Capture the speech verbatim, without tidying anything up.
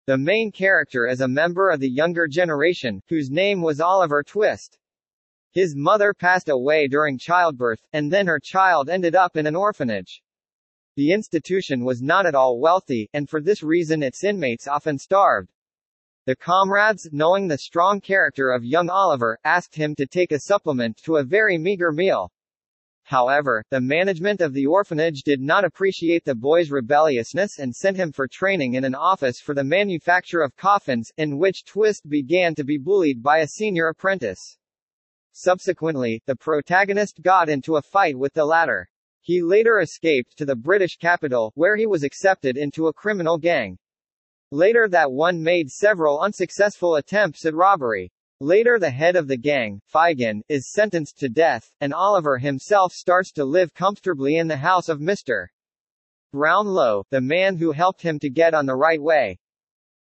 The main character is a member of the younger generation, whose name was Oliver Twist. His mother passed away during childbirth, and then her child ended up in an orphanage. The institution was not at all wealthy, and for this reason its inmates often starved. The comrades, knowing the strong character of young Oliver, asked him to take a supplement to a very meager meal. However, the management of the orphanage did not appreciate the boy's rebelliousness and sent him for training in an office for the manufacture of coffins, in which Twist began to be bullied by a senior apprentice. Subsequently, the protagonist got into a fight with the latter. He later escaped to the British capital, where he was accepted into a criminal gang. Later that one made several unsuccessful attempts at robbery. Later the head of the gang, Feigen, is sentenced to death, and Oliver himself starts to live comfortably in the house of Mister Brownlow, the man who helped him to get on the right way.